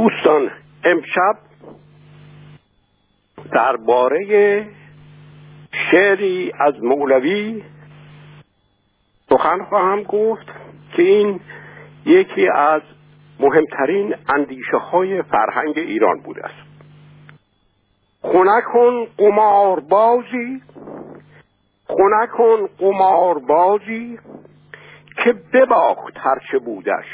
دوستان، امشب درباره شعری از مولوی سخن خواهم گفت که این یکی از مهمترین اندیشه های فرهنگ ایران بوده است. خنکن قماربازی که بباخت هرچه بودش.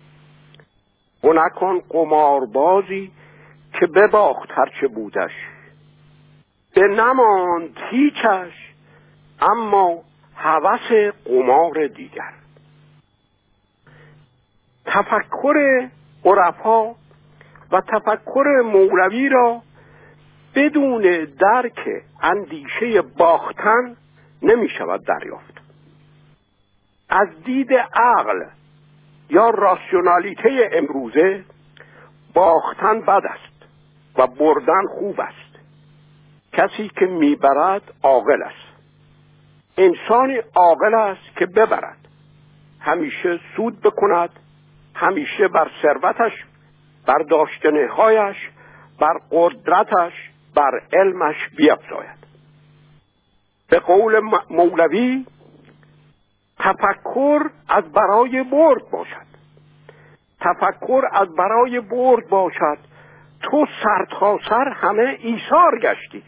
خنکن قماربازی که بباخت هرچه بودش. به نماند هیچش اما هوس قمار دیگر. تفکر عرفا و تفکر مولوی را بدون درک اندیشه باختن نمی شود دریافت. از دید عقل یا راسیونالیته امروزه باختن بد است و بردن خوب است. کسی که میبرد عاقل است. انسانی عاقل است که ببرد، همیشه سود بکند، همیشه بر ثروتش، بر داشتنی‌هایش، بر قدرتش، بر علمش بیفزاید. به قول مولوی تفکر از برای برد باشد. تفکر از برای برد باشد. تو سر تا سر همه ایثار گشتی.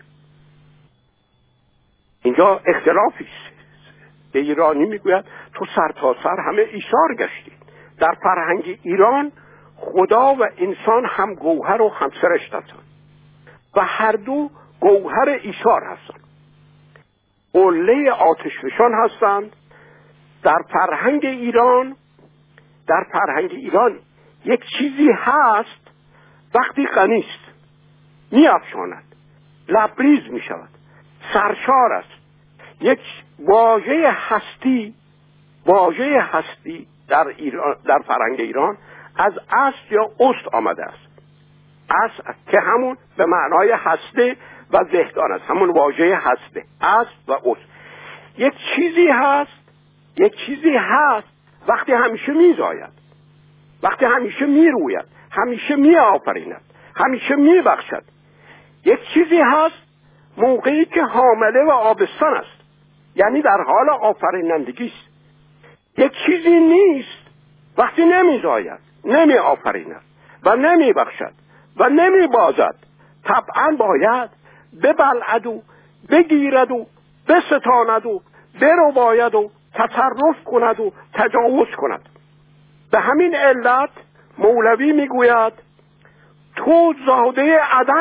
اینجا اختلافی است. به ایرانی میگوید تو سر تا سر همه ایثار گشتی. در فرهنگ ایران خدا و انسان هم گوهر و هم سرشت هستند و هر دو گوهر ایثار هستند. قله آتشفشان هستند. در فرهنگ ایران یک چیزی هست وقتی غنی است می‌افشاند، لبریز می‌شود، سرشار است. یک واژه هستی در فرهنگ ایران از اصل یا است آمده است. اصل که همون به معنای هسته و زهدان است، همون واژه هسته، اصل و است. یک چیزی هست وقتی همیشه میزاید، وقتی همیشه میروید، همیشه میآفریند، همیشه میبخشد. یک چیزی هست موقعی که حامله و آبستن است، یعنی در حال آفرینندگی است. یک چیزی نیست وقتی نمیزاید، نمیآفریند و نمیبخشد و نمیبازد. طبعا باید ببلعد و بگیرد و بستاند و برباید و تصرف کند و تجاوز کند. به همین علت مولوی میگوید تو زاده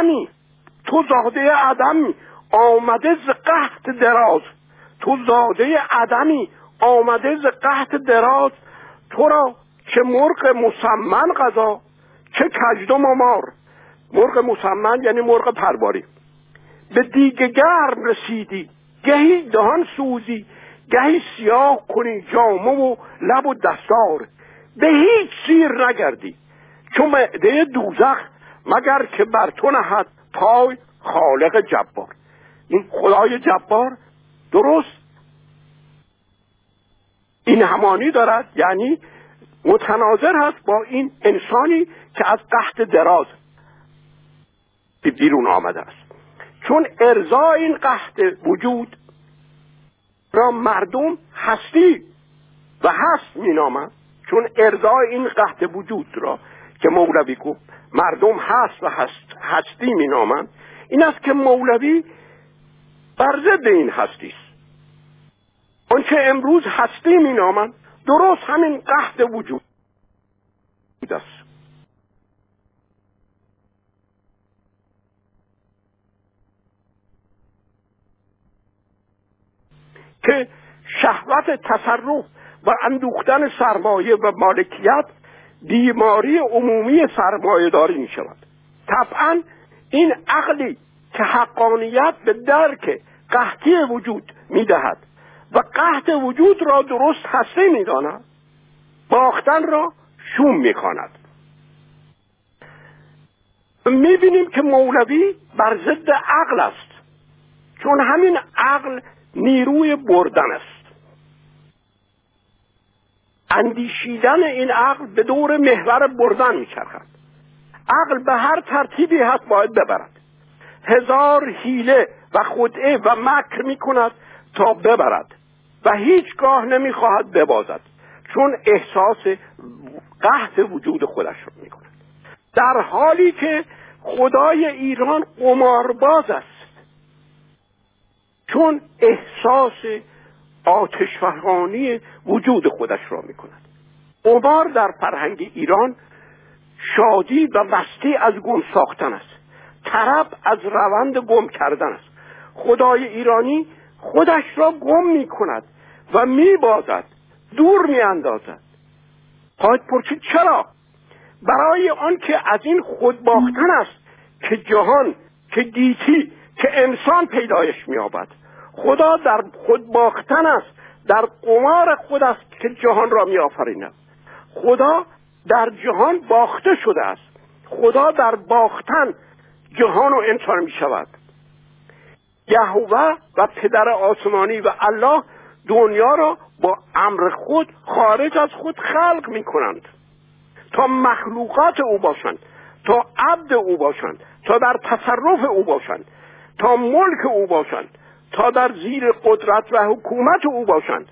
عدمی آمده ز قحط دراز. تو زاده عدمی آمده ز قحط دراز. تو را چه مرغ مسمن غذا، چه کژدم و مار. مرغ مسمن یعنی مرغ پرواری. به دیگ گرم رسیدی گهی دهان سوزی، گهی سیاه کنی جامه و لب و دستار. به هیچ سیر نگردی چون معده دوزخ، مگر که بر تو نهد پای خالق جبار. این خدای جبار درست این همانی دارد، یعنی متناظر هست با این انسانی که از قحط دراز بیرون آمده است. چون ارضای این قحط وجود را مردم هستی و هست مینامند. چون ارضای این قحط وجود را که مولوی گفت مردم هست و هستی مینامند، این است که مولوی بر ضد این هستی است. آنچه امروز هستی مینامند درست همین قحط وجود است که شهوت تصرف و اندوختن سرمایه و مالکیت بیماری عمومی سرمایه داری می شود. طبعا این عقلی که حقانیت به درک قحطی وجود می دهد و قحط وجود را درست هستی می داند، باختن را شوم می کند. می بینیم که مولوی بر ضد عقل است، چون همین عقل نیروی بردن است. اندیشیدن این عقل به دور محور بردن می‌چرخد. عقل به هر ترتیبی هست باید ببرد، هزار حیله و خدعه و مکر میکند تا ببرد و هیچگاه نمیخواهد ببازد، چون احساس قحط وجود خودش رو میکند. در حالی که خدای ایران قمارباز است، چون احساس آتشفشانی وجود خودش را میکند. قمار در فرهنگ ایران شادی و مستی از گم ساختن است، طرب از روند گم کردن است. خدای ایرانی خودش را گم می کند و می بازد، دور می اندازد. خواهد پرسید چرا؟ برای آن که از این خود باختن است که جهان، که گیتی، که انسان پیدایش می یابد. خدا در خود باختن است، در قمار خود است که جهان را می آفریند. خدا در جهان باخته شده است. خدا در باختن جهان و انسان می شود. یهوه و پدر آسمانی و الله دنیا را با امر خود خارج از خود خلق می کنند تا مخلوقات او باشند، تا عبد او باشند، تا در تصرف او باشند، تا ملک او باشند، تا در زیر قدرت و حکومت او باشند.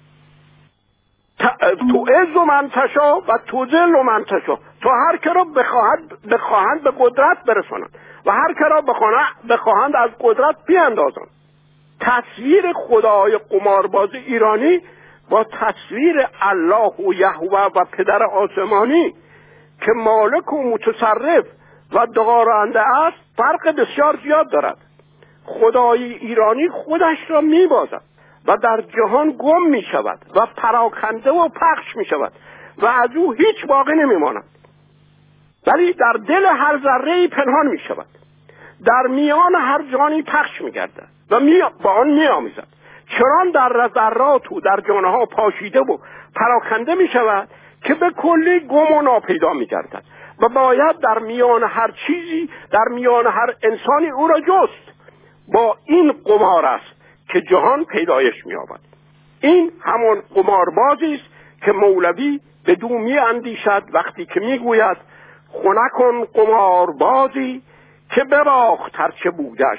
تو عز من تشا و تو ذل من تشا، تا هر که را بخواهند به قدرت برسانند و هر که را بخواهند از قدرت بیاندازند. تصویر خدای قمارباز ایرانی با تصویر الله و یهوه و پدر آسمانی که مالک و متصرف و دارنده است فرق بسیار زیاد دارد. خدای ایرانی خودش را میبازد و در جهان گم می شود و پراکنده و پخش می شود و از او هیچ باقی نمی ماند، ولی در دل هر ذره‌ای پنهان می شود، در میان هر جانی پخش می گردد و با آن می آمیزد. چنان در ذرات و در جانها پاشیده و پراکنده می شود که به کلی گم و ناپیدا می گردد و باید در میان هر چیزی، در میان هر انسانی او را جست. با این قمار است که جهان پیدایش می‌یابد. این همان قماربازی است که مولوی بدو می‌اندیشد وقتی که می‌گوید خنک کن قماربازی که بباخت هرچه بودش،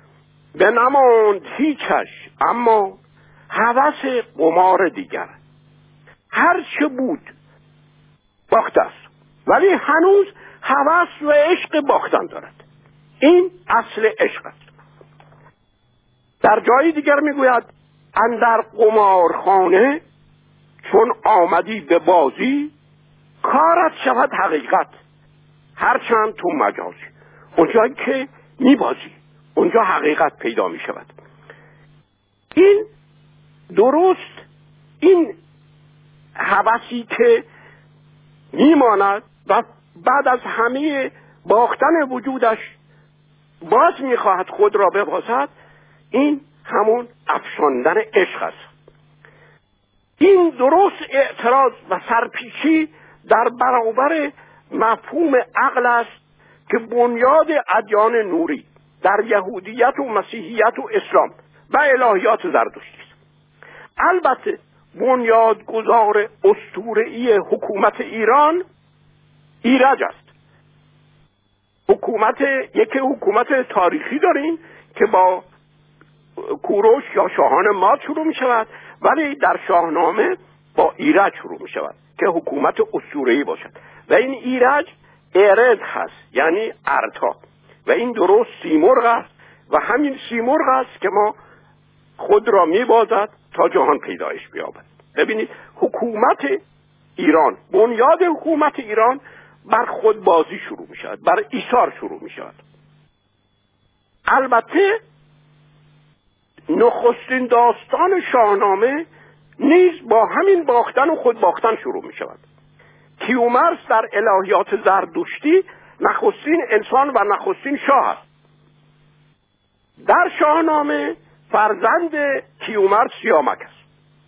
بنماند هیچش اما هوس قمار دیگر. هرچه بود باخته است ولی هنوز هوس و عشق باختن دارد. این اصل عشق است. در جای دیگر میگوید اندر قمارخانه چون آمدی به بازی، کارت شود حقیقت هرچند تو مجازی. اونجایی که میبازی اونجا حقیقت پیدا میشود. این درست این هوسی که میماند و بعد از همه باختن وجودش باز میخواهد خود را ببازد، این همون افشاندن عشق است. این درست اعتراض و سرپیچی در برابر مفهوم عقل است که بنیاد ادیان نوری در یهودیت و مسیحیت و اسلام و الهیات زرتشتی است. البته بنیادگذار اسطوره‌ای حکومت ایران ایرج است. یک حکومت تاریخی داریم که با کوروش یا شاهان ماد شروع می شود، ولی در شاهنامه با ایرج شروع می شود که حکومت اسطوره‌ای باشد و این ایرج ارد هست، یعنی ارتا، و این درست سیمرغ است و همین سیمرغ است که ما خود را می بازد تا جهان پیدایش بیابد. ببینید حکومت ایران، بنیاد حکومت ایران بر خودبازی شروع می شود، بر ایثار شروع می شود. البته نخستین داستان شاهنامه نیز با همین باختن و خود باختن شروع می شود. کیومرث در الهیات زردشتی نخستین انسان و نخستین شاه است. در شاهنامه فرزند کیومرث سیامک است.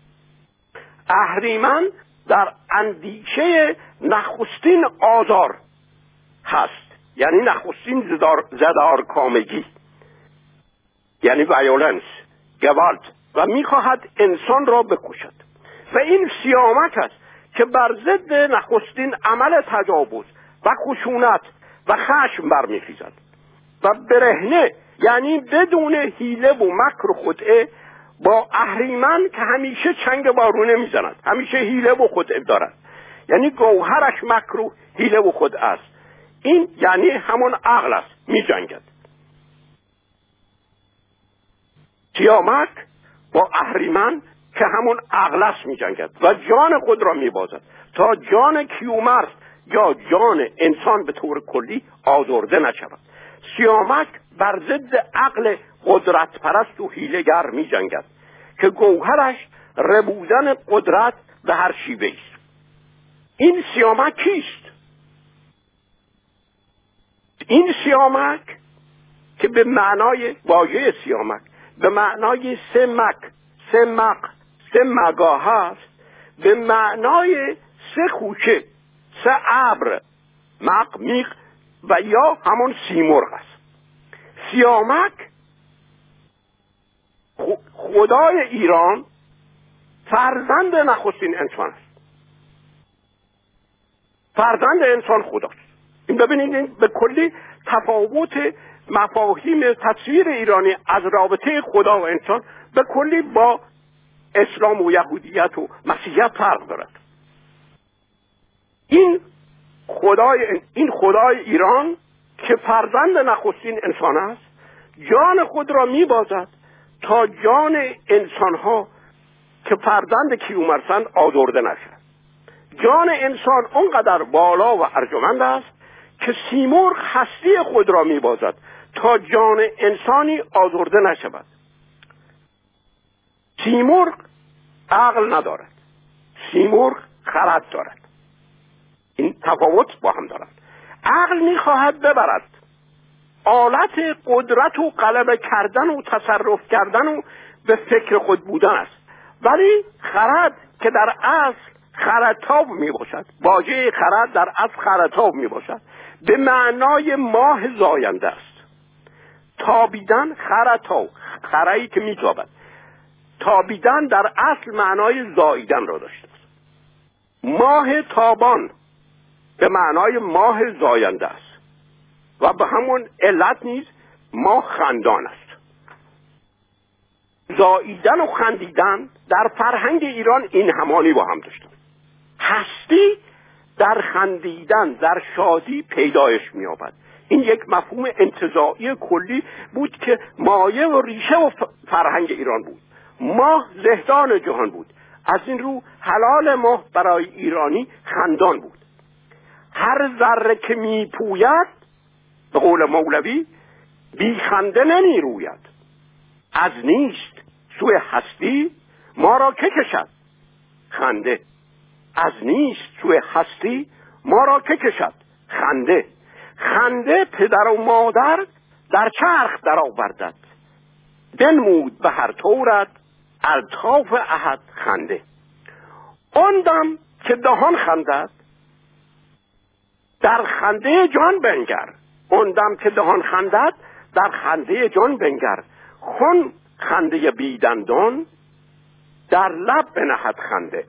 اهریمن در اندیشه نخستین آزار هست، یعنی نخستین زدارکامگی، یعنی ویولنس، گوالت، و میخواهد انسان را بکشد. و این سیامک است که بر ضد نخستین عمل تجاوز و خشونت و خشم برمیخیزد و برهنه، یعنی بدون حیله و مکر و خدعه، با اهریمن که همیشه چنگ وارونه میزند، همیشه حیله و خدعه دارد، یعنی گوهرش مکر و حیله و خدعه است. این یعنی همون عقل است، میجنگد. سیامک با اهریمن که همون عقل است میجنگد و جان خود را میبازد تا جان کیومرث یا جان انسان به طور کلی آزرده نشود. سیامک بر ضد عقل قدرت پرست و حیله‌گر میجنگد که گوهرش ربودن قدرت به هر شیوه است. این سیامک کیست؟ این سیامک که به معنای واژه سیامک به معنای سه مگاه هست، به معنای سه خوشه، سه ابر، مق، میق و یا همون سیمرغ است. سیامک خدای ایران فرزند نخستین انسان است. فرزند انسان خداست. این ببینید، این به کلی تفاوت مفاهیم تصویر ایرانی از رابطه خدا و انسان به کلی با اسلام و یهودیت و مسیحیت فرق دارد. این خدای ایران که فرزند نخستین انسان است، جان خود را میبازد تا جان انسانها که فرزند کیومرثند آزرده نشد. جان انسان اونقدر بالا و ارجمند است که سیمرغ هستی خود را میبازد تا جان انسانی آزرده نشود. سیمرغ عقل ندارد، سیمرغ خرد دارد. این تفاوت با هم دارد. عقل میخواهد ببرد، آلت قدرت و غلبه کردن و تصرف کردن و به فکر خود بودن است، ولی خرد که در اصل خردتاب می باشد، واژه خرد در اصل خردتاب می باشد، به معنای ماه زاینده است. تابیدن خردتاب، خرهی که می تابد. تابیدن در اصل معنای زاییدن را داشته است. ماه تابان به معنای ماه زاینده است و به همون علت نیز ماه خندان است. زاییدن و خندیدن در فرهنگ ایران این همانی با هم داشتن. هستی در خندیدن، در شادی پیدایش می‌یابد. این یک مفهوم انتزاعی کلی بود که مایه و ریشه و فرهنگ ایران بود. ماه زهدان جهان بود. از این رو حلال ماه برای ایرانی خندان بود. هر ذره که میپوید، به قول مولوی، بی خنده نمی روید. از نیست سوی هستی ما را که کشد خنده. از نیست سوی هستی ما را که کشد خنده. خنده پدر و مادر در چرخ در آوردد، بنمود به هر طورت الطاف احد خنده. آن دم که دهان خندد در خنده جان بنگر. آن دم که دهان خندد در خنده جان بنگر. خون خنده بیدندان در لب بنهد خنده.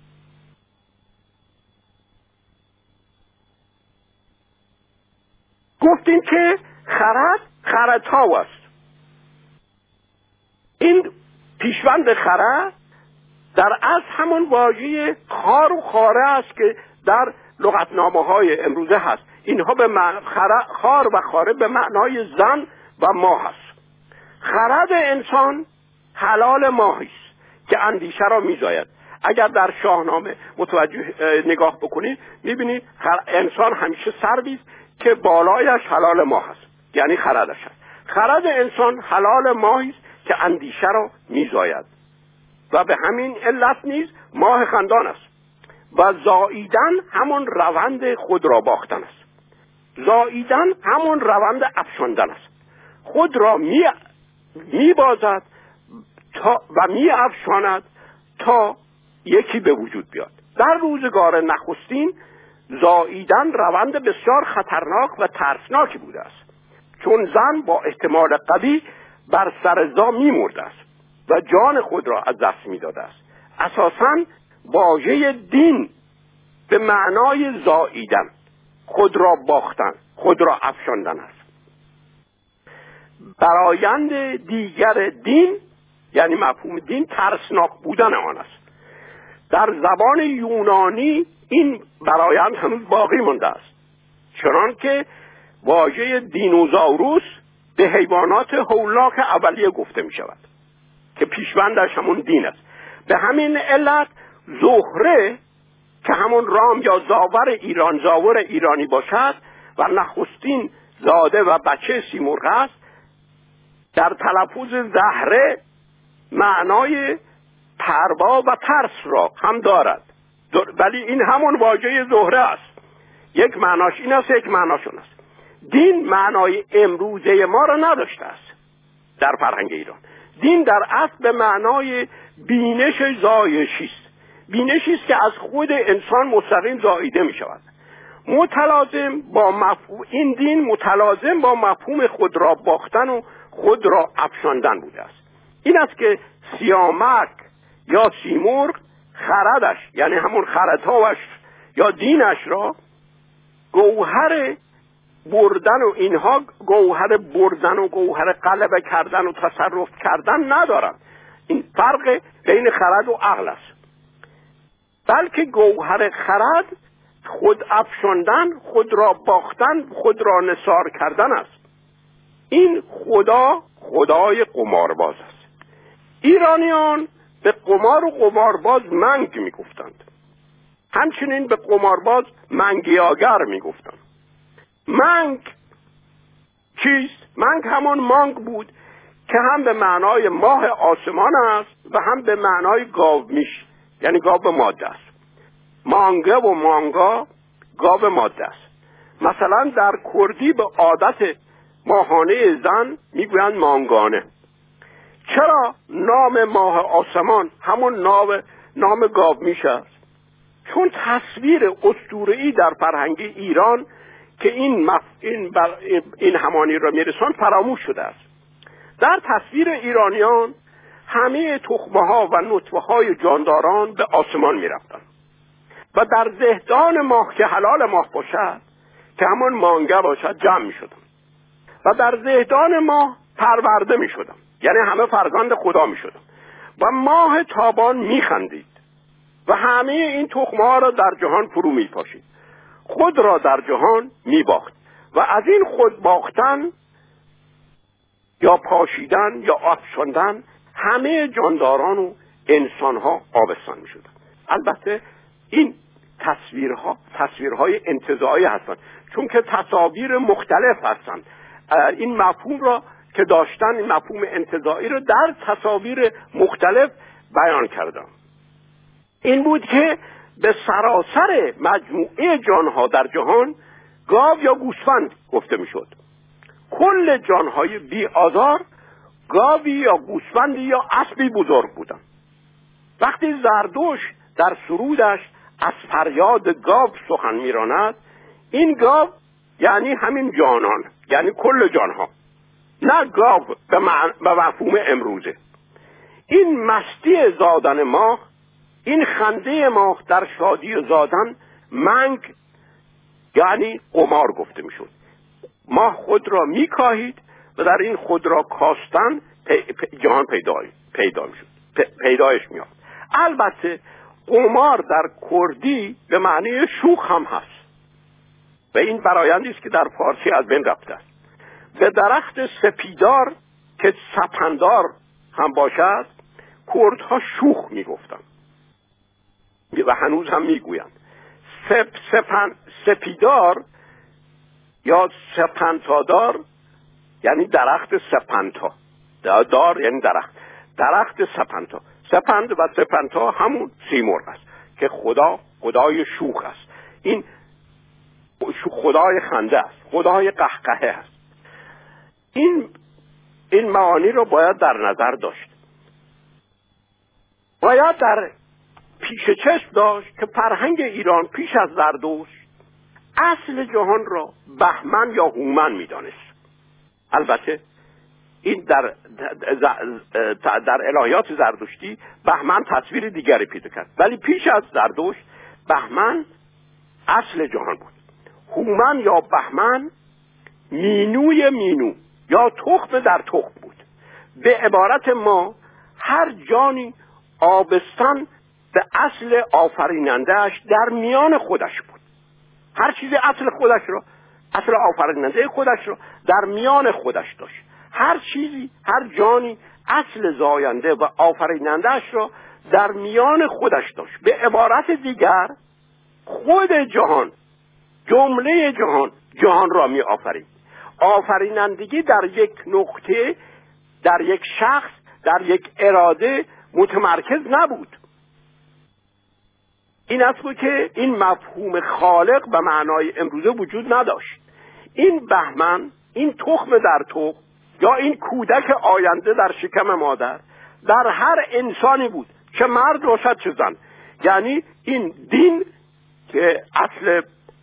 گفتیم که خردتاب است. این پیشوند خرد در اصل همون واژه خار و خاره است که در لغتنامه های امروزه هست. اینها به خار و خاره به معنای زن و ماه است. خرد انسان حلال ماهی است که اندیشه را میزاید. اگر در شاهنامه متوجه نگاه بکنید میبینید انسان همیشه سروی است که بالایش حلال ماه است، یعنی خردش است. خرد انسان حلال ماهی است که اندیشه را میزاید و به همین علت نیز ماه خندان است. و زاییدن همون روند خود را باختن است. زاییدن همون روند افشاندن است. خود را میبازد و میافشاند تا یکی به وجود بیاد. در روزگار نخستین زاییدن روند بسیار خطرناک و ترسناکی بوده است، چون زن با احتمال قوی بر سر زا میمرده است و جان خود را از دست میداده است. اساساً واژه دین به معنای زاییدن خود را باختن، خود را افشاندن است. برآیند دیگر دین، یعنی مفهوم دین، ترسناک بودن آن است. در زبان یونانی این برآیند هنوز باقی مانده است، چنان که واژه دینوزاوروس به حیوانات هولاک اولیه گفته می شود که پیشوندش همون دین است. به همین علت زهره که همون رام یا زاور ایرانی باشد و نخستین زاده و بچه سیمرغ است، در تلفظ زهره معنای پروا و ترس را هم دارد، ولی این همون واژه زهره است. یک معناش این است، یک معناش اون است. دین معنای امروزه ما را نداشته است در فرهنگ ایران. دین در اصل به معنای بینش زایشی است، بینشی است که از خود انسان مستقیم زاییده می شود. متلازم با مفهوم این دین متلازم با مفهوم خود را باختن و خود را افشاندن بوده است. این است که سیامک یا سیمرغ خردش، یعنی همون خردهاش یا دینش را گوهر بردن و اینها گوهر بردن و گوهر غلبه کردن و تصرف کردن ندارند. این فرق بین خرد و عقل است. بلکه گوهر خرد خود افشاندن، خود را باختن، خود را نثار کردن است. این خدای قمارباز است. ایرانیان به قمار و قمارباز منگ می گفتند. همچنین به قمارباز منگیاگر می گفتند. منگ چیست؟ منگ همون مانگ بود که هم به معنای ماه آسمان است و هم به معنای گاومیش، یعنی گاو ماده است. مانگه و مانگا گاو ماده است. مثلا در کردی به عادت ماهانه زن میگویند مانگانه. چرا نام ماه آسمان همون نام گاومیش است؟ چون تصویر اسطوره‌ای در فرهنگ ایران که این همانی را میرسان فراموش شده است. در تصویر ایرانیان همه تخمه ها و نطفه های جانداران به آسمان میرفتند و در زهدان ماه که حلال ماه باشد که همون مانگه باشد جمع میشدند و در زهدان ماه پرورده میشدند، یعنی همه فرزند خدا میشدند و ماه تابان میخندید و همه این تخمه ها را در جهان فرو میپاشید، خود را در جهان میباخت و از این خود باختن یا پاشیدن یا افشاندن همه جانداران و انسانها آبستان میشدند. البته این تصویرهای انتزاعی هستند، چون که تصاویر مختلف هستند. این مفهوم را که داشتن، این مفهوم انتزاعی را در تصاویر مختلف بیان کردم. این بود که به سراسر مجموعه جانها در جهان گاو یا گوسفند گفته میشد. کل جانهای بی آزار گاوی یا گوسفندی یا اسبی بزرگ بودند. وقتی زردشت در سرودش از فریاد گاو سخن میراند، این گاو یعنی همین جانان، یعنی کل جانها، نه گاو به مفهوم امروزه. این مستی زادن ماه، این خنده ماه در شادی زادن، منگ یعنی قمار گفته میشد. ماه خود را میکاهید و در این خود را کاستن جهان پیدا میشد، پیدایش میاد. البته قمار در کردی به معنی شوخ هم هست و این فرآیندی است که در فارسی از بین رفته است. به درخت سپیدار که سپندار هم باشد کردها شوخ میگفتند و هنوز هم میگویند. سپیدار یا سپنتادار یعنی درخت سپنتا، دار یعنی درخت سپنتا. سپند و سپنتا همون سیمرغ است که خدای شوخ است. این خدای خنده است، خدای قهقهه است. این معانی رو باید در نظر داشت. باید در پیش چشم داشت که فرهنگ ایران پیش از زردشت اصل جهان را بهمن یا هومن می‌دانست. البته این در الهیات زردشتی بهمن تصویر دیگری پیدا کرد، ولی پیش از زردشت بهمن اصل جهان بود. هومن یا بهمن مینوی مینو یا تخم در تخم بود. به عبارت ما هر جانی آبستن به اصل آفرینندهش در میان خودش بود. هر چیزی اصل خودش رو، اصل آفریننده خودش رو در میان خودش داشت. هر چیزی، هر جانی اصل زاینده و آفرینندهش رو در میان خودش داشت. به عبارت دیگر خود جهان، جمله جهان را می آفرید. آفرینندگی در یک نقطه، در یک شخص، در یک اراده متمرکز نبود. این است که این مفهوم خالق به معنای امروزه وجود نداشت. این بهمن، این تخم در تخم یا این کودک آینده در شکم مادر در هر انسانی بود، چه مرد باشد چه زن. یعنی این دین که اصل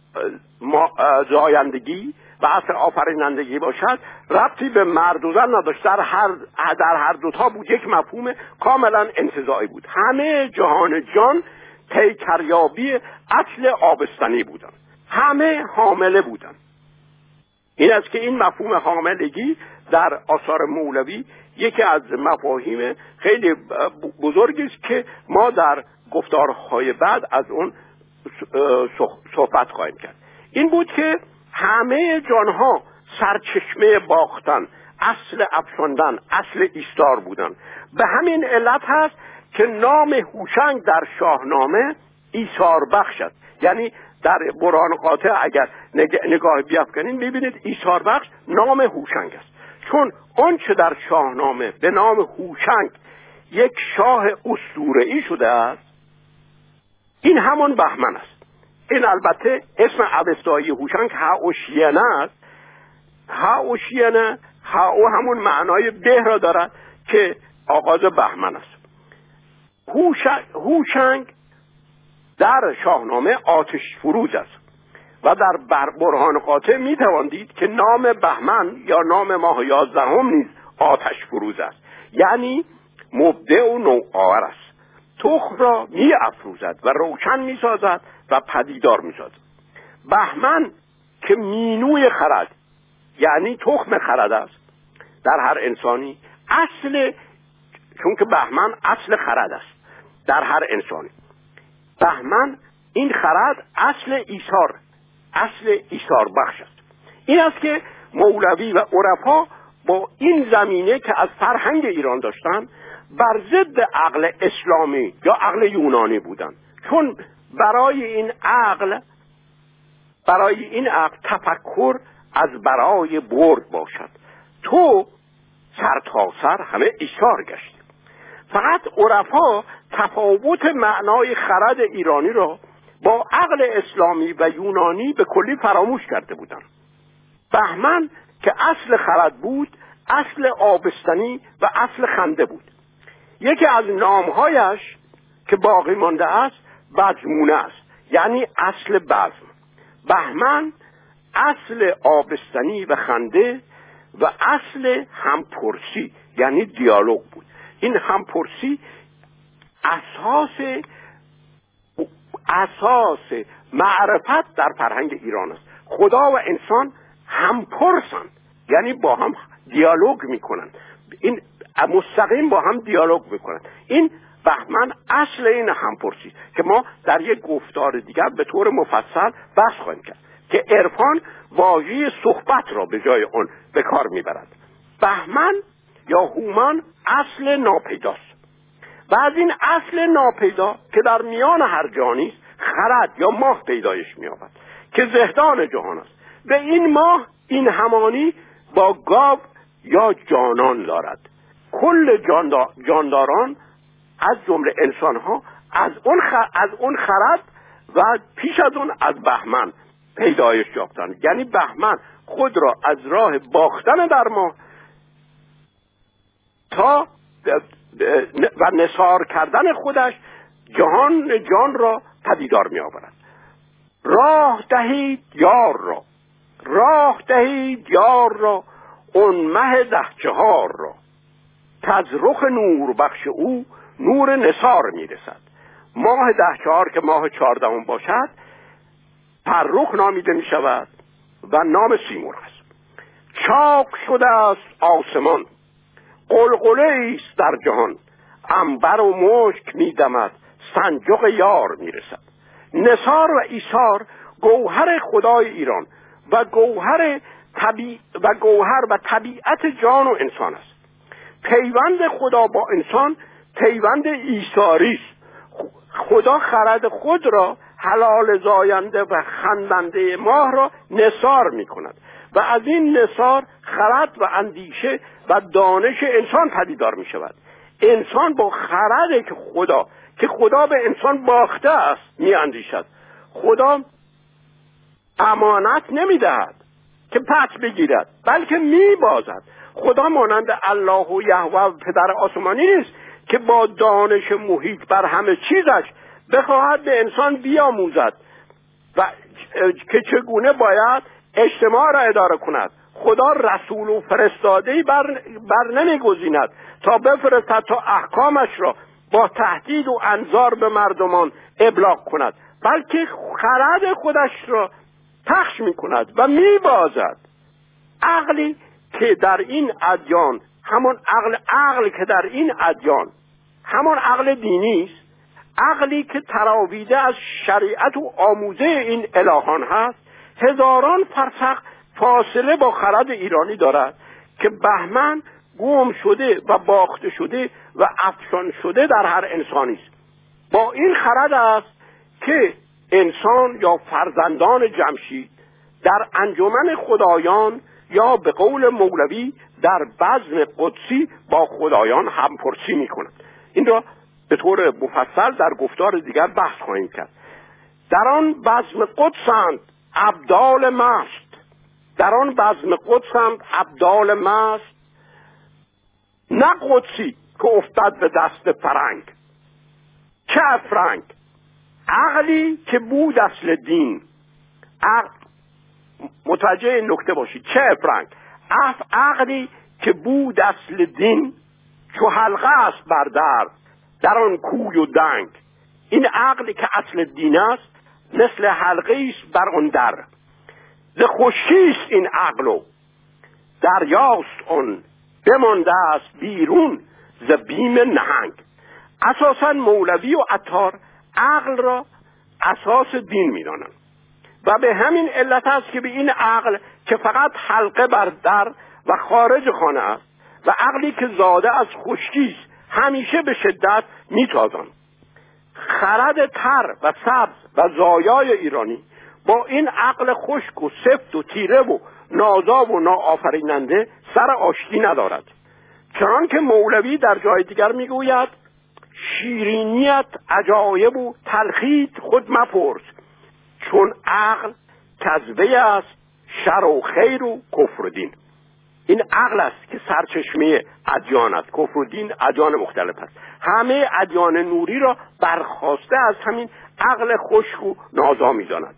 زایندگی و اصل آفرینندگی باشد ربطی به مرد و زن نداشت. در هر دوتا بود یک مفهوم کاملا انتزاعی بود. همه جهان جان پیکریابی اصل آبستنی بودن، همه حامله بودن. این است که این مفهوم حاملگی در آثار مولوی یکی از مفاهیم خیلی بزرگی است که ما در گفتارهای بعد از اون صحبت خواهیم کرد. این بود که همه جانها سرچشمه باختن، اصل افشاندن، اصل ایثار بودن. به همین علت هست که نام هوشنگ در شاهنامه ایثار بخش است. یعنی در برهان قاطع اگر نگاه بیفکنین ببینید ایثار بخش نام هوشنگ است، چون آنچه در شاهنامه به نام هوشنگ یک شاه اسطوره‌ای شده است این همون بهمن است. این البته اسم اوستایی هوشنگ هاوشینه است. هاوشینه، هاو همون معنای به را دارد که آغاز بهمن است. هوشنگ در شاهنامه آتش فروز است و در برهان قاطع می توان دید که نام بهمن یا نام ماه 11 نیز آتش فروز است. یعنی مبدع و نوآور است. تخم را می افروزد و روشن می سازد و پدیدار می سازد. بهمن که مینوی خرد، یعنی تخم خرد است در هر انسانی، چون که بهمن اصل خرد است در هر انسانی. بهمن این خرد اصل ایثار بخش است. این است که مولوی و عرفا با این زمینه که از فرهنگ ایران داشتن بر ضد عقل اسلامی یا عقل یونانی بودند، چون برای این عقل تفکر از برای برد باشد. تو سر تا سر همه ایثار گشتی. فقط عرفا تفاوت معنای خرد ایرانی را با عقل اسلامی و یونانی به کلی فراموش کرده بودند. بهمن که اصل خرد بود، اصل آبستنی و اصل خنده بود. یکی از نامهایش که باقی مانده است بزمونه است، یعنی اصل بزم. بهمن اصل آبستنی و خنده و اصل همپرسی یعنی دیالوگ بود. این همپرسی اساس معرفت در فرهنگ ایران است. خدا و انسان همپرسند، یعنی با هم دیالوگ میکنن، این مستقیم با هم دیالوگ میکنن. این بهمن اصل این همپرسی که ما در یک گفتار دیگر به طور مفصل بحث خواهیم کرد که عرفان واژه صحبت را به جای آن به کار میبرد. بهمن یا هومن اصل ناپیداست و از این اصل ناپیدا که در میان هر جانی است خرد یا ماه پیدایش می‌یابد که زهدان جهان است. به این ماه این همانی با گاو یا جانان دارد. کل جانداران از جمله انسان‌ها از اون خرد و پیش از اون از بهمن پیدایش یافتند. یعنی بهمن خود را از راه باختن در ماه تا و نثار کردن خودش جان را پدیدار می آورد. راه دهید یار را اون مه 14 را تز رخ نور بخش او نور نثار می رسد. ماه 14 که ماه 14 باشد فرخ نامیده می شود و نام سیمرغ است. چاک شده است آسمان، قلقله است در جهان، عنبر و مشک می دمد، سنجق یار می رسد. نثار و ایثار گوهر خدای ایران و گوهر و طبیعت جان و انسان است. پیوند خدا با انسان پیوند ایثاری است. خدا خرد خود را حلال زاینده و خندنده ماه را نثار می کند و از این نثار خرد و اندیشه و دانش انسان پدیدار می شود. انسان با خرد که خدا به انسان باخته است می اندیشد. خدا امانت نمی دهد که پس بگیرد، بلکه می بازد. خدا مانند الله و یهوه و پدر آسمانی نیست که با دانش محیط بر همه چیزش بخواهد به انسان بیاموزد و که چگونه باید اجتماع را اداره کند. خدا رسول و فرستاده‌ای بر نمی‌گزیند تا بفرستد تا احکامش را با تهدید و انذار به مردمان ابلاغ کند، بلکه خرد خودش را پخش می‌کند و می‌بازد. عقلی که در این ادیان همان عقل که در این ادیان همان عقل دینی است، عقلی که تراویده از شریعت و آموزه این الهان هست، هزاران فرسخ فاصله با خرد ایرانی دارد که بهمن گم شده و باخته شده و افشان شده در هر انسانی است. با این خرد است که انسان یا فرزندان جمشید در انجمن خدایان یا به قول مولوی در بزم قدسی با خدایان همپرسی می کند. این را به طور مفصل در گفتار دیگر بحث خواهیم کرد. در آن بزم قدسند ابدال مست، در آن بزم قدسند ابدال مست، نه قدسی که افتاد به دست فرنگ. چه فرنگ؟ عقلی که بود اصل دین. متوجه این نکته باشید. چه فرنگ؟ عقلی که بود اصل دین، چو حلقه است بر در آن کوی و دنگ. این عقلی که اصل دین است مثل حلقه است بر آن در. ز خشکی است این عقل و دریاست آن، بمانده است بیرون ز بیم نهنگ. اساساً مولوی و عطار عقل را اساس دین می‌دانند و به همین علت است که به این عقل که فقط حلقه بر در و خارج خانه است و عقلی که زاده از خشکی است همیشه به شدت میتازند. خرد تر و سبز و زایای ایرانی با این عقل خشک و سفت و تیره و نازا و ناآفریننده سر آشتی ندارد. چنان که مولوی در جای دیگر میگوید شیرینیت عجایب و تلخیت خود مپرس، چون عقل کذبه است شر و خیر و کفر و دین. این عقل است که سرچشمه ادیان است. کفر و دین ادیان مختلف است. همه ادیان نوری را برخواسته از همین عقل خشک و نازا می‌دانند.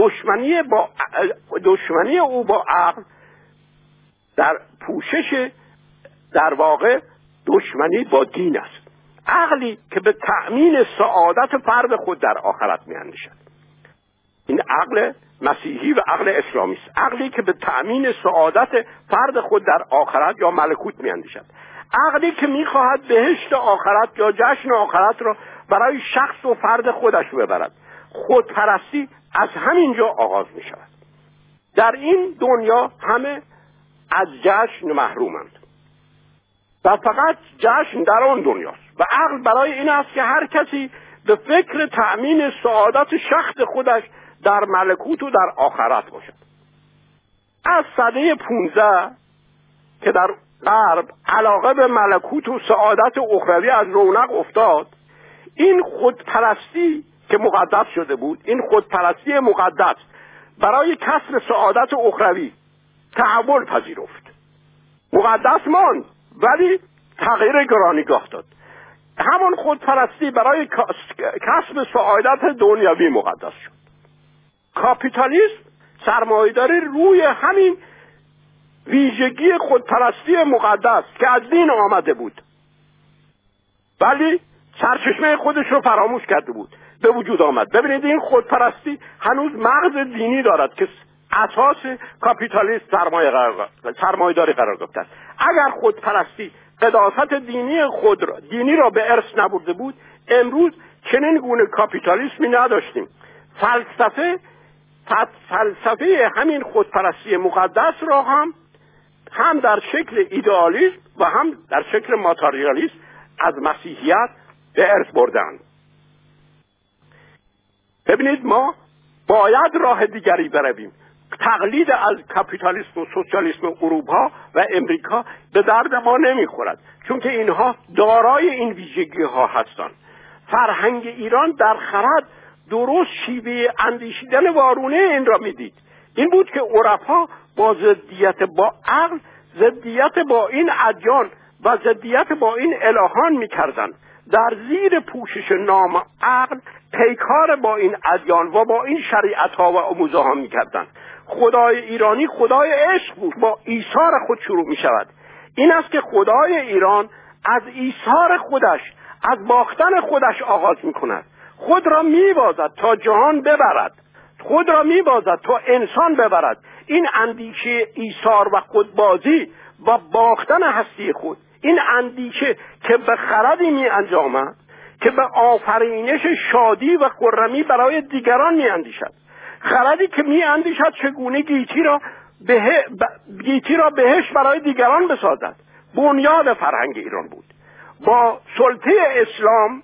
دشمنی او با عقل در پوشش در واقع دشمنی با دین است. عقلی که به تأمین سعادت فرد خود در آخرت می‌اندیشد. این عقل مسیحی و عقل اسلامی است. عقلی که به تأمین سعادت فرد خود در آخرت یا ملکوت می‌اندیشد. عقلی که می‌خواهد بهشت آخرت یا جشن آخرت را برای شخص و فرد خودش ببرد. خودپرستی از همینجا آغاز می‌شود. در این دنیا همه از جشن محرومند و فقط جشن در آن دنیاست و عقل برای این است که هر کسی به فکر تأمین سعادت شخص خودش در ملکوت و در آخرت باشد. از سده 15 که در غرب علاقه به ملکوت و سعادت اخروی از رونق افتاد، این خودپرستی که مقدس شده بود، این خودپرستی مقدس برای کسب سعادت اخروی تحول پذیرفت. مقدس ماند ولی تغییر گرانیگاه داد. همان خودپرستی برای کسب سعادت دنیوی مقدس شد. کاپیتالیسم سرمایه‌داری روی همین ویژگی خودپرستی مقدس که از دین آمده بود ولی سرچشمه خودش رو فراموش کرده بود، به وجود آمد. ببینید این خودپرستی هنوز مغز دینی دارد که اساس کاپیتالیسم سرمایه‌داری قرار گرفته است. اگر خودپرستی قداست دینی را به ارث نبرده بود، امروز چنین گونه کاپیتالیسمی نداشتیم. فلسفه همین خودپرستی مقدس را هم در شکل ایدئالیسم و هم در شکل ماتریالیسم از مسیحیت به ارث بردند. ببینید ما باید راه دیگری برویم. تقلید از کاپیتالیسم و سوسیالیسم اروپا و امریکا به درد ما نمیخورد، چون که اینها دارای این ویژگی ها هستند. فرهنگ ایران در خرد درست شیوه اندیشیدن وارونه این را میدید. این بود که عرفا با ضدیت با عقل، ضدیت با این ادیان و ضدیت با این الهان میکردند. در زیر پوشش نام عقل پیکار با این ادیان و با این شریعت ها و آموزه ها میکردند. خدای ایرانی خدای عشق بود، با ایثار خود شروع می شود. این است که خدای ایران از ایثار خودش، از باختن خودش آغاز می کند. خود را می بازد تا جهان ببرد، خود را می بازد تا انسان ببرد. این اندیشه ایثار و خودبازی و باختن هستی خود، این اندیشه که به خردی می انجامد که به آفرینش شادی و خرمی برای دیگران می اندیشد. خردی که می اندیشد چگونه گیتی را بهش برای دیگران بسازد. بنیاد فرهنگ ایران بود. با سلطه اسلام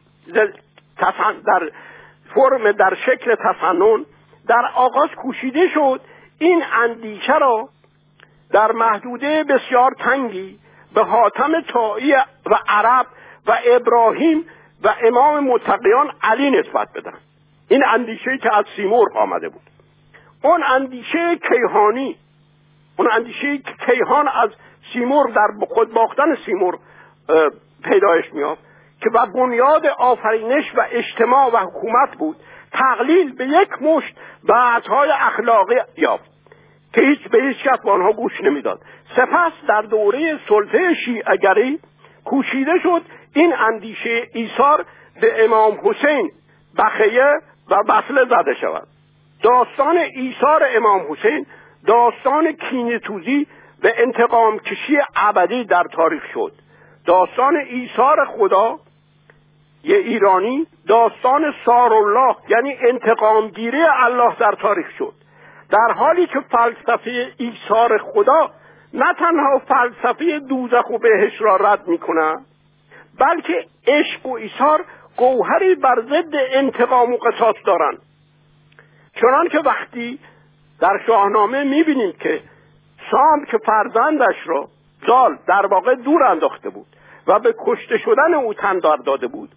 در شکل تسنن در آغاز کوشیده شد این اندیشه را در محدوده بسیار تنگی به حاتم طایی و عرب و ابراهیم و امام متقیان علی نسبت بدن. این اندیشه‌ای که از سیمرغ آمده بود، اون اندیشه کیهانی، اون اندیشه که کیهان از سیمرغ در خود باختن سیمرغ پیدایش می‌یافت که بر بنیاد آفرینش و اجتماع و حکومت بود، تقلیل به یک مشت بعضهای اخلاقی یافت که به هیچ کس به آنها گوش نمیداد. سپس در دوره سلطه شیعه‌گری کوشیده شد این اندیشه ایثار به امام حسین بخیه و بسله زده شود. داستان ایثار امام حسین داستان کینه‌توزی و انتقام کشی ابدی در تاریخ شد. داستان ایثار خدا یه ایرانی داستان سارالله یعنی انتقام گیری الله در تاریخ شد. در حالی که فلسفه ایثار خدا نه تنها فلسفه دوزخ و بهشت را رد می‌کند، بلکه عشق و ایثار گوهری بر ضد انتقام و قصاص دارند. چنان که وقتی در شاهنامه می‌بینیم که سام که فرزندش را زال در واقع دور انداخته بود و به کشته شدن او تن داده بود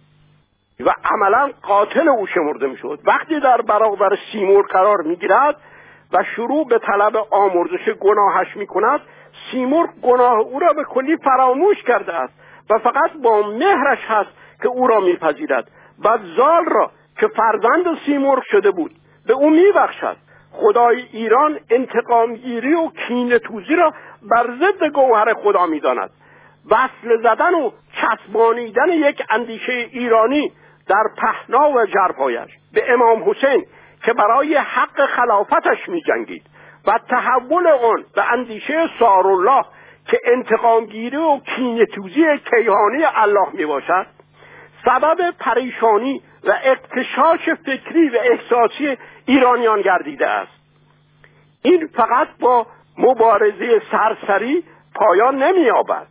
و عملا قاتل او شمرده میشد، وقتی در برابر سیمرغ قرار میگیرد و شروع به طلب آمرزش گناهش میکند، سیمرغ گناه او را به کلی فراموش کرده است و فقط با مهرش هست که او را میپذیرد و زال را که فرزند سیمرغ شده بود به او میبخشد. خدای ایران انتقامگیری و کینه‌توزی را بر ضد گوهر خدا میداند. وصل زدن و چسبانیدن یک اندیشه ایرانی در پهنا و ژرفایش به امام حسین که برای حق خلافتش می جنگید و تحول آن به اندیشه سارالله که انتقامگیری و کینه‌توزی کیهانی الله می باشد، سبب پریشانی و اغتشاش فکری و احساسی ایرانیان گردیده است. این فقط با مبارزه سرسری پایان نمی یابد.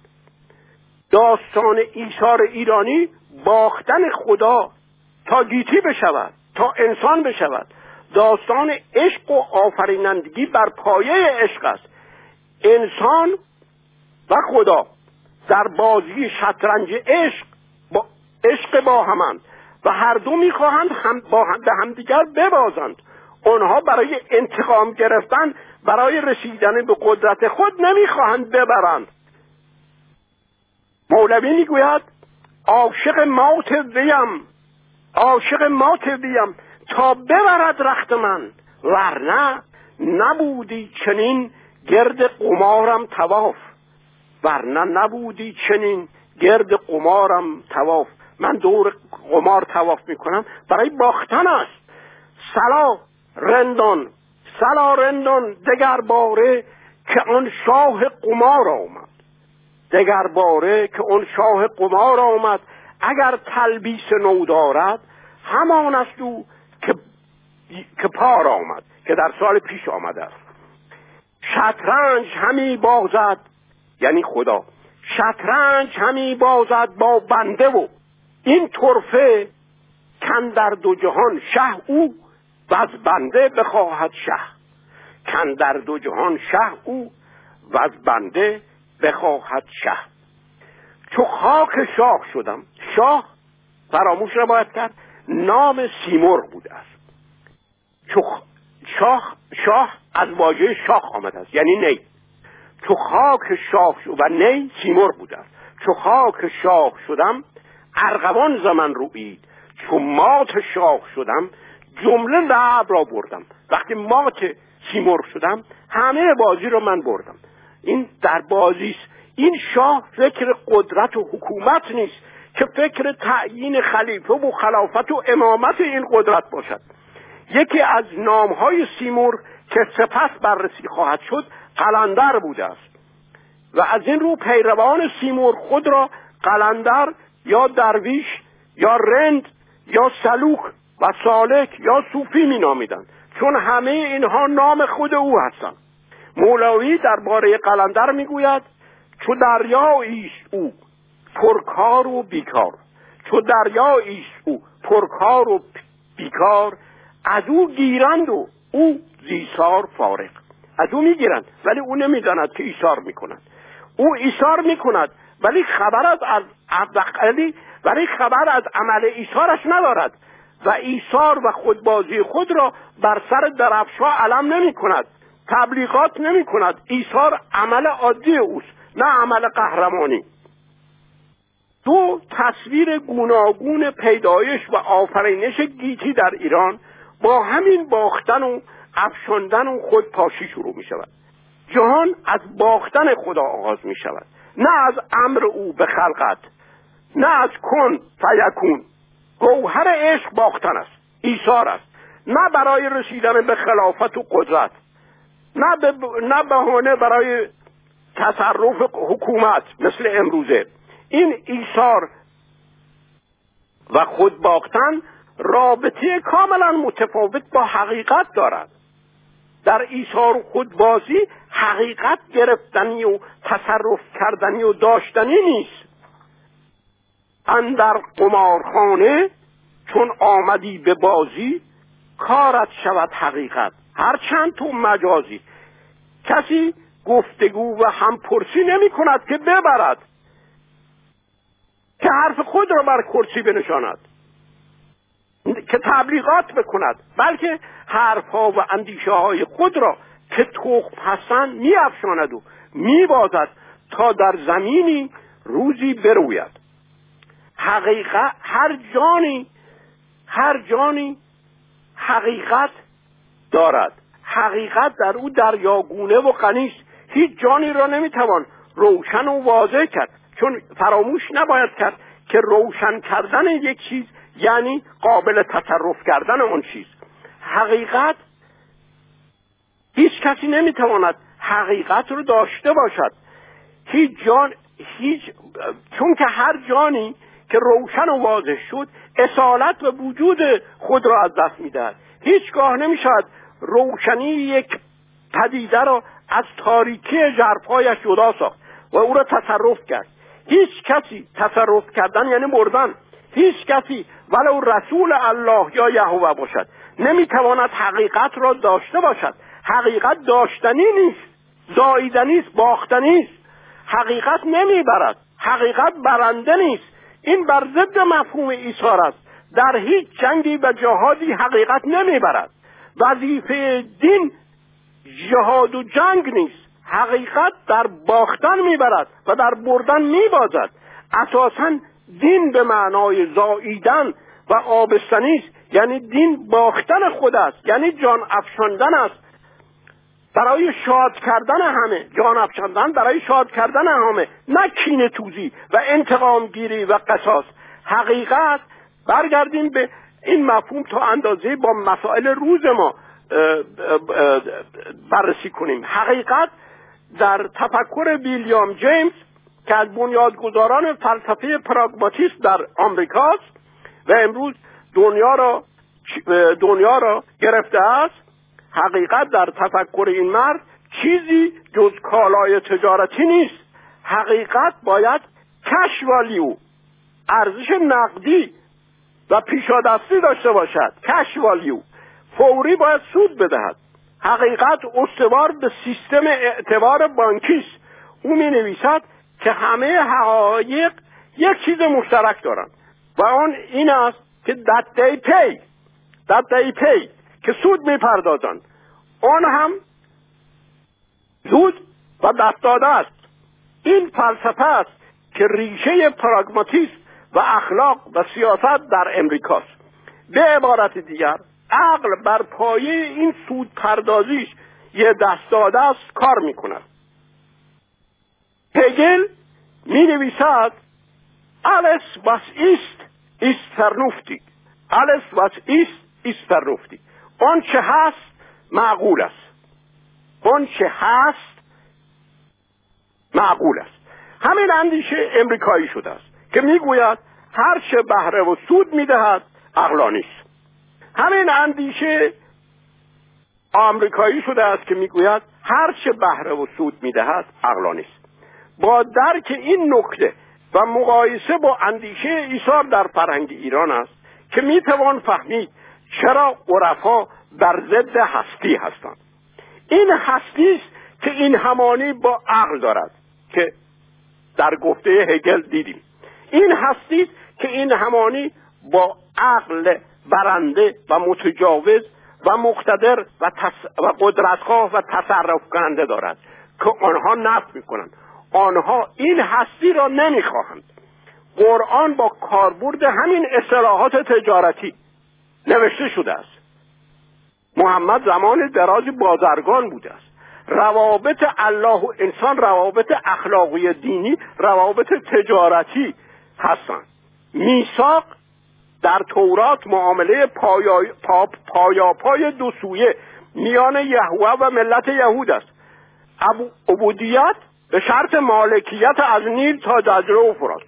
داستان ایثار ایرانی باختن خدا تا گیتی بشود، تا انسان بشود. داستان عشق و آفرینندگی بر پایه عشق است. انسان و خدا در بازی شطرنج عشق با همند و هر دو میخواهند به همدیگر ببازند. آنها برای انتقام گرفتن، برای رسیدن به قدرت خود نمیخواهند ببرند. مولوی میگوید عاشق موت ویم تا ببرد رخت من، ورنه نبودی چنین گرد قمارم طواف. من دور قمار طواف میکنم برای باختن است. سلا رندان دگر باره که آن شاه قمار آمد. دگر باره که آن شاه قمار آمد، اگر تلبیس نو دارد همان است او که پار آمد، که در سال پیش آمده است. شطرنج همی بازد، یعنی خدا شطرنج همی بازد با بنده و این طرفه کاندر دو جهان شه او و از بنده بخواهد شه. کاندر دو جهان شه او و از بنده بخواهد شه. چو خاک شاه شدم، شاه فراموش نباید کرد نام سیمرغ بوده است. چو شاه از واژه شاخ آمده است، یعنی نی. چو خاک شاه شد و نی سیمرغ بوده است. چو خاک شاه شدم ارغوان زمن رویید، چو مات شاه شدم جمله لعب را بردم. وقتی مات سیمرغ شدم همه بازی رو من بردم. این در بازی است. این شاه فکر قدرت و حکومت نیست که فکر تعیین خلیفه و خلافت و امامت این قدرت باشد. یکی از نامهای سیمرغ که سپس بررسی خواهد شد قلندر بوده است و از این رو پیروان سیمرغ خود را قلندر یا درویش یا رند یا سلوک و سالک یا صوفی می نامیدند، چون همه اینها نام خود او هستند. مولوی درباره قلندر می گوید چو دریاییست او پرکار و بیکار. چو دریاییست او پرکار و بیکار، از او گیرند و او زیسار فارغ. از او میگیرند ولی او نمیداند که ایثار میکنند. او ایثار میکند ولی خبر از عمل ایثارش ندارد و ایثار و خودبازی خود را بر سر درفش‌ها علم نمیکند، تبلیغات نمیکند. ایثار عمل عادی اوست، نه عمل قهرمانی. دو تصویر گوناگون پیدایش و آفرینش گیتی در ایران با همین باختن و افشاندن و خودپاشی شروع می شود. جهان از باختن خدا آغاز می شود، نه از امر او به خلقت، نه از کن فیکون. گوهر عشق باختن است، ایثار است، نه برای رسیدن به خلافت و قدرت، نه بهانه برای تصرف حکومت مثل امروزه. این ایثار و خود باختن رابطه کاملا متفاوت با حقیقت دارد. در ایثار و خودبازی حقیقت گرفتنی و تصرف کردنی و داشتنی نیست. اندر قمارخانه چون آمدی به بازی، کارت شود حقیقت هرچند تو مجازی. کسی گفتگو و همپرسی نمی کند که ببرد، که حرف خود را بر کرسی بنشاند، که تبلیغات بکند، بلکه حرفها و اندیشه های خود را که تخم هستند می افشاند و می بازد تا در زمینی روزی بروید. حقیقت هر جانی حقیقت دارد. حقیقت در او دریاگونه و غنی است. هیچ جانی را نمیتوان روشن و واضح کرد، چون فراموش نباید کرد که روشن کردن یک چیز یعنی قابل تصرف کردن اون چیز. حقیقت هیچ کسی نمیتواند حقیقت رو داشته باشد. چون که هر جانی که روشن و واضح شد اصالت و وجود خود را از دست میدهد. هیچگاه نمیشود روشنی یک پدیده را از تاریکی ژرفایش جدا ساخت و او را تصرف کرد. هیچ کسی تصرف کردن یعنی مردن. هیچ کسی ولو رسول الله یا یهوه باشد نمیتواند حقیقت را داشته باشد. حقیقت داشتنی نیست، زاییدنی است، باختنی است. حقیقت نمیبرد، حقیقت برنده نیست. این بر ضد مفهوم ایثار است. در هیچ جنگی و جهادی حقیقت نمیبرد. وظیفه دین جهاد و جنگ نیست. حقیقت در باختن میبرد و در بردن میبازد. اساساً دین به معنای زاییدن و آبستنی است. یعنی دین باختن خود است، یعنی جان افشاندن است برای شاد کردن همه. جان افشاندن برای شاد کردن همه، نه کینه توزی و انتقام گیری و قصاص. حقیقت برگردیم به این مفهوم تا اندازه با مسائل روز ما بررسی کنیم. حقیقت در تفکر ویلیام جیمز که از بنیادگذاران فلسفه پراگماتیسم در آمریکاست و امروز دنیا را گرفته است، حقیقت در تفکر این مرد چیزی جز کالای تجارتی نیست. حقیقت باید کش والیو، ارزش نقدی و پیشادستی داشته باشد. کش والیو، فوری باید سود بدهد. حقیقت استوار به سیستم اعتبار بانکی است. او می نویسد که همه حقایق یک چیز مشترک دارند و آن این است که that they pay که سود می پردازند. آن هم سود و دست داده است. این فلسفه است که ریشه پراگماتیسم و اخلاق و سیاست در امریکاست. به عبارت دیگر عقل بر پایه این سود پردازیش یه دست داده است کار می کند. هگل می نویسد alles was ist vernünftig. alles was ist vernünftig. آن چه هست معقول است. آن چه هست معقول است. همین اندیشه امریکایی شده است که میگوید هر چه بهره و سود میدهد عقلانی است. همین اندیشه آمریکایی شده است که میگوید هر چه بهره و سود میدهد عقلانی است. با درک این نکته و مقایسه با اندیشه ایثار در فرهنگ ایران است که میتوان فهمید چرا عرفا بر ضد هستی هستند. این هستی است که این همانی با عقل دارد که در گفته هگل دیدیم. این هستی است که این همانی با عقل برنده و متجاوز و مقتدر و قدرتخواه و تصرف کننده دارد که آنها نفی میکنند. آنها این هستی را نمیخواهند. قرآن با کاربرد همین اصطلاحات تجارتی نوشته شده است. محمد زمان دراز بازرگان بوده است. روابط الله و انسان روابط اخلاقی دینی، روابط تجارتی هستند. میثاق در تورات معامله پایاپای دو سویه میان یهوه و ملت یهود است. عبودیت به شرط مالکیت از نیل تا دجله و فرات.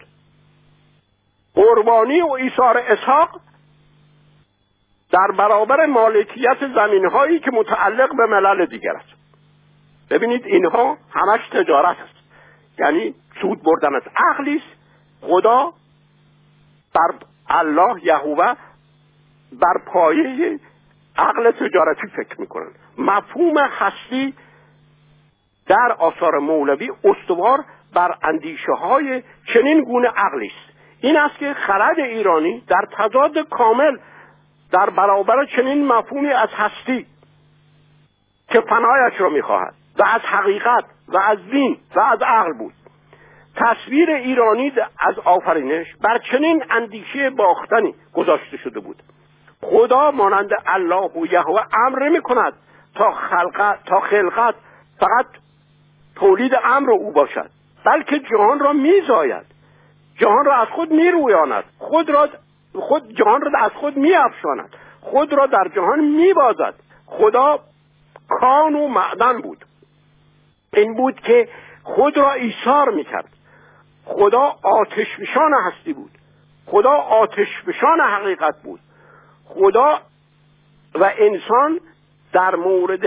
قربانی و ایثار اسحاق در برابر مالکیت زمین‌هایی که متعلق به ملل دیگر است. ببینید اینها همش تجارت است، یعنی سود بردن از عقلی است. خدا بر الله یهوه بر پایه عقل تجارتی فکر میکنند. مفهوم هستی در آثار مولوی استوار بر اندیشه های چنین گونه عقلی است. این است که خرد ایرانی در تضاد کامل در برابر چنین مفهومی از هستی که فنایش را میخواهد و از حقیقت و از دین و از عقل بود. تصویر ایرانی از آفرینش بر چنین اندیشه باختنی گذاشته شده بود. خدا مانند الله و یهوه امر نمی کند تا خلقت فقط تولید امر او باشد، بلکه جهان را میزاید، جهان را از خود میرویاند، جهان را از خود میافشاند، خود را در جهان میبازد. خدا کان و معدن بود. این بود که خود را ایثار میکرد. خدا آتشفشان هستی بود. خدا آتشفشان حقیقت بود. خدا و انسان در مورد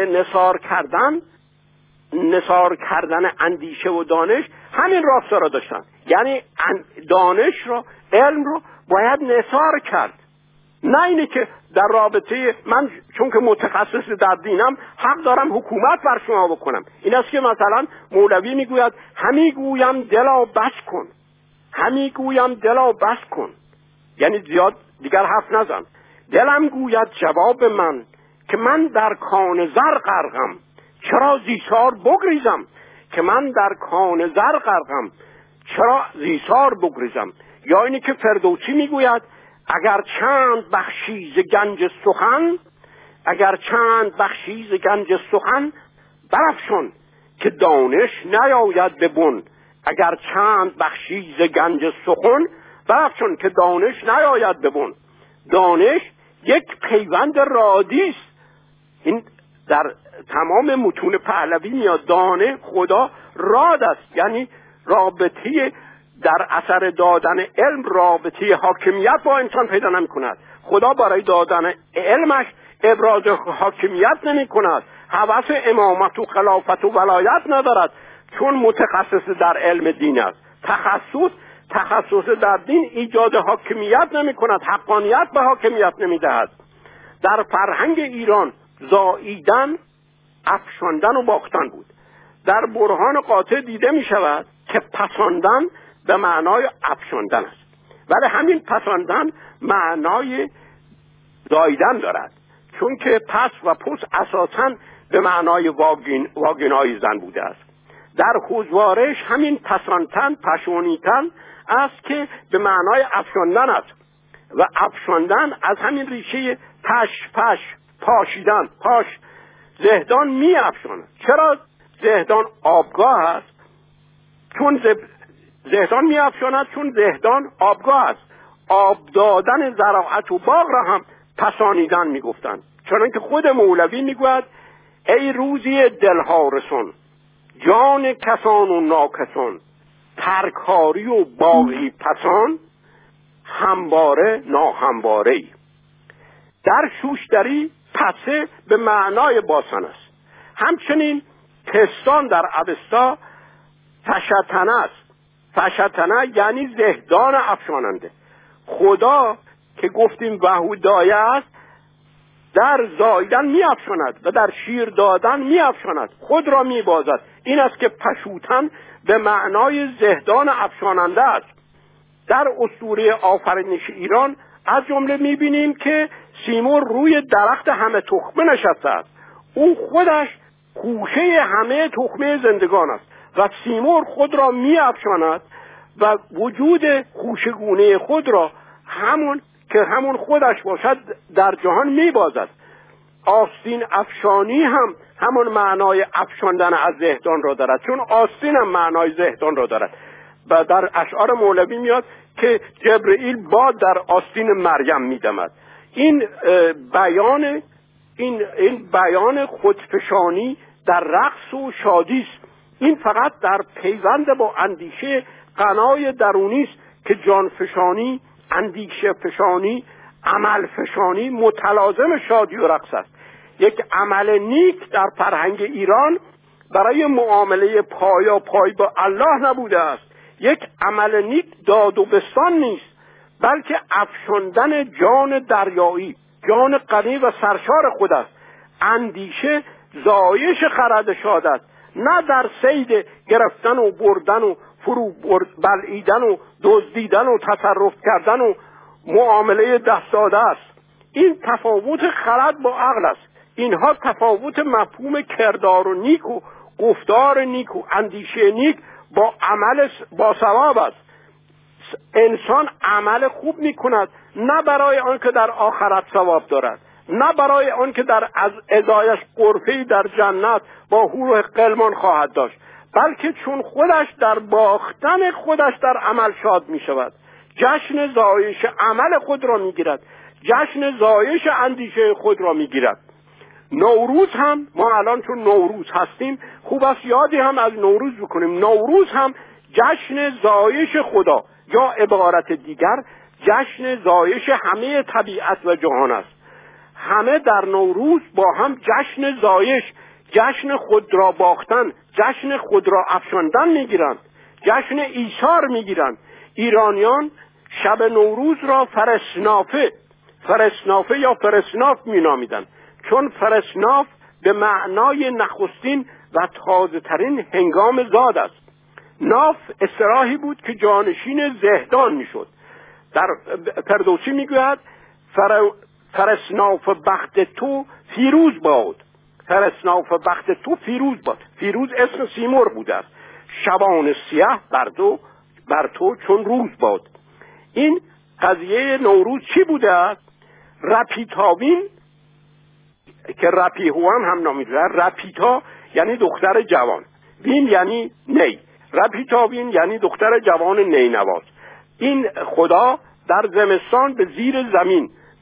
نثار کردن اندیشه و دانش همین راستا را داشتن. یعنی دانش را، علم را باید نثار کرد. نه اینه که در رابطه من چون که متخصص در دینم حق دارم حکومت بر شما بکنم. این است که مثلا مولوی میگوید همی گویم دلا بس کن، همی گویم دلا بس کن، یعنی زیاد دیگر حرف نزن. دلم گوید جواب من که من در کان زر غرقم، چرا زیسار بگریزم، که من در کان زر غرقم، چرا زیسار بگریزم. یا اینی که فردوسی میگوید اگر چند بخشی ز گنج سخن، اگر چند بخشی ز گنج سخن، برافشان که دانش نیاید به بن. اگر چند بخشی ز گنج سخن، برافشان که دانش نیاید به بن. دانش یک پیوند رادی است. این در تمام متون پهلوی میاد، دانه خدا راد است، یعنی رابطه در اثر دادن علم رابطه حاکمیت با انسان پیدا نمی کند. خدا برای دادن علمش ابراز حاکمیت نمی کند، هوس امامت و خلافت و ولایت ندارد، چون متخصص در علم دین است. تخصص در دین ایجاد حاکمیت نمی کند، حقانیت به حاکمیت نمی دهد. در فرهنگ ایران زاییدن، افشاندن و باختن بود. در برهان قاطع دیده می شود که پساندن به معنای افشاندن است، ولی همین پساندن معنای زاییدن دارد، چون که پس و پس اساساً به معنای واگنای زن بوده است. در خوزوارش همین پساندن، پشونیدن است که به معنای افشاندن است و افشاندن از همین ریشه پش پاشیدن، پاش زهدان می افشاند. چرا زهدان آبگاه است؟ چون زهدان می افشاند چون زهدان آبگاه است. آب دادن زراعت و باغ را هم پسانیدن می گفتند، چون که خود مولوی می گوید ای روزی دلها رسون، جان کسان و ناکسان، ترکاری و باغی پسان، همواره ناهمواره. در شوشتری پسه به معنای باسن است. همچنین پستان در اوستا فشتنه است. فشتنه یعنی زهدان افشاننده. خدا که گفتیم وحودایه است، در زایدن می افشاند و در شیر دادن می افشاند، خود را می بازد. این است که پشوتن به معنای زهدان افشاننده است. در اسطوره آفرینش ایران از جمله می بینیم که سیمرغ روی درخت همه تخمه نشسته است. او خودش خوشه همه تخمه زندگان است و سیمرغ خود را می افشاند و وجود خوشگونه خود را همون خودش باشد در جهان می بازد. آستین افشانی هم همون معنای افشاندن از زهدان را دارد، چون آستین هم معنای زهدان را دارد و در اشعار مولوی میاد که جبرئیل باد در آستین مریم میدمد. این بیان خودفشانی در رقص و شادی است. این فقط در پیوند با اندیشه غنای درونی است که جان فشانی، اندیشه فشانی، عمل فشانی متلازم شادی و رقص است. یک عمل نیک در فرهنگ ایران برای معامله پای با الله نبوده است. یک عمل نیک داد و بستان نیست، بلکه افشاندن جان دریایی، جان غنی و سرشار خود است. اندیشه زایش خرد شاد است، نه در صید گرفتن و بردن و فرو بلعیدن و دزدیدن و تصرف کردن و معامله دست داده است. این تفاوت خرد با عقل است. اینها تفاوت مفهوم کردار و نیک و گفتار نیک و اندیشه نیک با عمل با ثواب است. انسان عمل خوب میکند نه برای آن که در آخرت ثواب دارد، نه برای آن که در از ازایش غرفه‌ای در جنت با حور و غلمان خواهد داشت، بلکه چون خودش در باختن خودش در عمل شاد می شود، جشن زایش عمل خود را می گیرد، جشن زایش اندیشه خود را می گیرد. نوروز هم، ما الان چون نوروز هستیم خوب است یادی هم از نوروز بکنیم. نوروز هم جشن زایش خدا، یا عبارت دیگر جشن زایش همه طبیعت و جهان است. همه در نوروز با هم جشن زایش، جشن خود را باختن، جشن خود را افشاندن میگیرند، جشن ایثار میگیرند. ایرانیان شب نوروز را فرسنافه یا فرسناف مینامیدند، چون فرسناف به معنای نخستین و تازه ترین هنگام زاد است. ناف استراحی بود که جانشین زهدان میشد. در فردوسی میگوید فرسناف بخت تو فیروز باد، فرسناف بخت تو فیروز باد. فیروز اسم سیمرغ بوده است. شبان سیاه بر تو چون روز باد. این قضیه نوروز چی بوده است؟ رپیتاوین که رپیهوان هم نامیده، رپیتا یعنی دختر جوان، وین یعنی نی، رپیتاوین یعنی دختر جوان نینواز. این خدا در زمستان به زیر زمین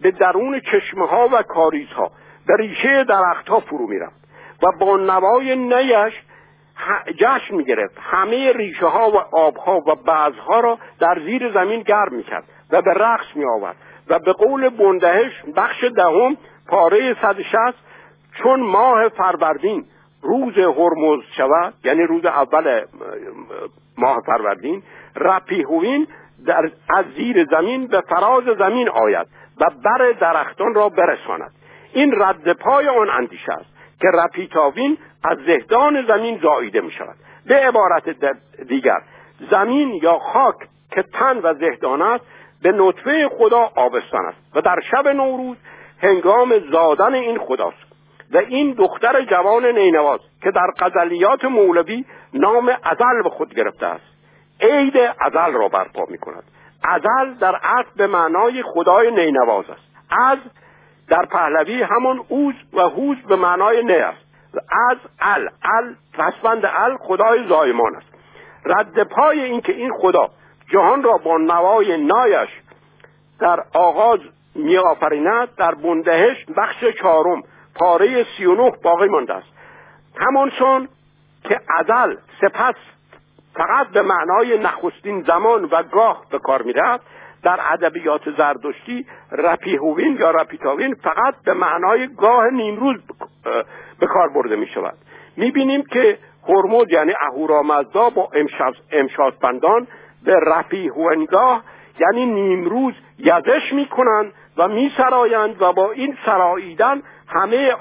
به درون چشمه ها و کاریزها، به ریشه درختها فرو میرفت و با نوای نیش جشن میگرفت. همه ریشه ها و آبها و بذرها را در زیر زمین گرم میکرد و به رقص میآورد و به قول بندهش بخش دهم پاره 160 چون ماه فروردین روز هرمز شود، یعنی روز اول ماه فروردین، رپیهوین از زیر زمین به فراز زمین آید و بر درختان را برساند. این رد پای آن اندیشه است که رپیتاوین از زهدان زمین زاییده می شود. به عبارت دیگر زمین یا خاک که تن و زهدان است به نطفه خدا آبستان است و در شب نوروز هنگام زادن این خداست و این دختر جوان نینواز که در غزلیات مولوی نام ازل به خود گرفته است عید ازل را برپا می کند. ازل در اصل به معنای خدای نینواز است. از در پهلوی همون اوز و هوز به معنای نه است. از ال پسوند ال خدای زایمان است. رد پای این که این خدا جهان را با نوای نایش در آغاز می آفریند در بندهشت بخش 4 پاره 39 باقی مانده است. همانسان که ازل سپس فقط به معنای نخستین زمان و گاه به کار می رفت، در ادبیات زردشتی رپیهوین یا رپیتاوین فقط به معنای گاه نیمروز به کار برده می شود. می بینیم که هرمز یعنی اهورامزدا با امشاسپندان به رپیهوینگاه یعنی نیمروز یزش می کنند و می سرایند و با این سراییدن همه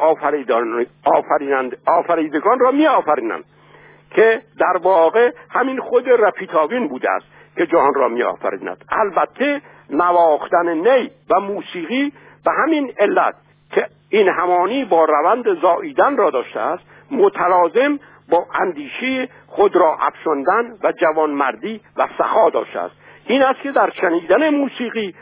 آفریدگان را می آفرینند که در واقع همین خود رپیتاوین بوده است که جهان را می آفریند. البته نواختن نی و موسیقی به همین علت که این همانی با روند زاییدن را داشته است متلازم با اندیشه خود را افشاندن و جوانمردی و سخا داشته است. این است که در شنیدن موسیقی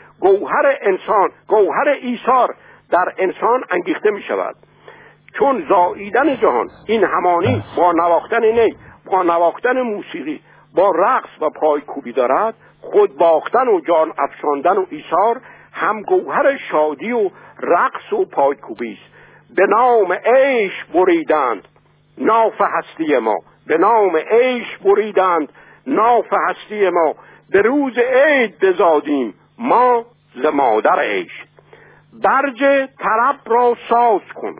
گوهر ایثار در انسان انگیخته می شود. چون زاییدن جهان این همانی با نواختن نی، با نواختن موسیقی، با رقص و پایکوبی دارد، خود باختن و جان افشاندن و ایثار هم گوهر شادی و رقص و پایکوبی است. به نام عیش بریدند ناف هستی ما، به نام عیش بریدند ناف هستی ما، به روز عید بزادیم ما ز مادر عیش. برج طرب را ساز کن،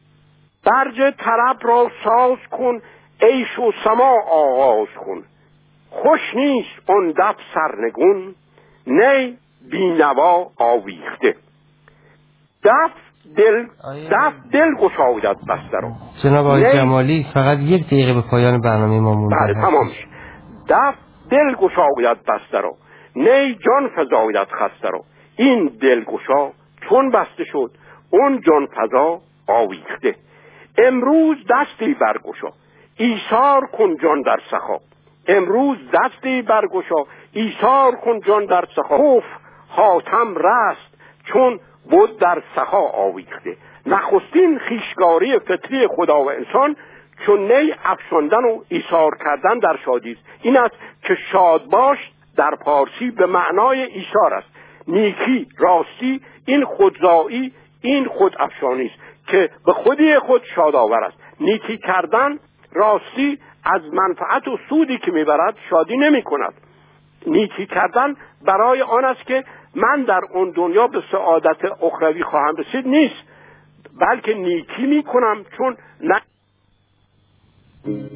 برج طرب را ساز کن، عیش و سما آغاز کن. خوش نیست اون دف سرنگون، نی بینوا آویخته. دف دل گشاید بسته را. جناب آقای جمالی فقط 1 دقیقه به پایان برنامه ما مونده. بله تمام شد. دف دل گشاید بسته را، نی جان فزاید خسته را. این دلگشا چون بسته شد اون جان فزا آویخته. امروز دستی برگشا ایثار کن جان در سخا. امروز دستی برگشا ایثار کن جان در سخا. خوف حاتم رست چون بود در سخا آویخته. نخستین خیشگاری فطری خدا و انسان چون نی افشاندن و ایثار کردن در شادی است. این است که شاد باش در پارسی به معنای ایثار است. نیکی، راستی، این خودزایی، این خود افشانی است که به خودی خود شادآور است. نیکی کردن، راستی از منفعت و سودی که میبرد شادی نمی کند. نیکی کردن برای آن است که من در اون دنیا به سعادت اخروی خواهم رسید نیست، بلکه نیکی میکنم چون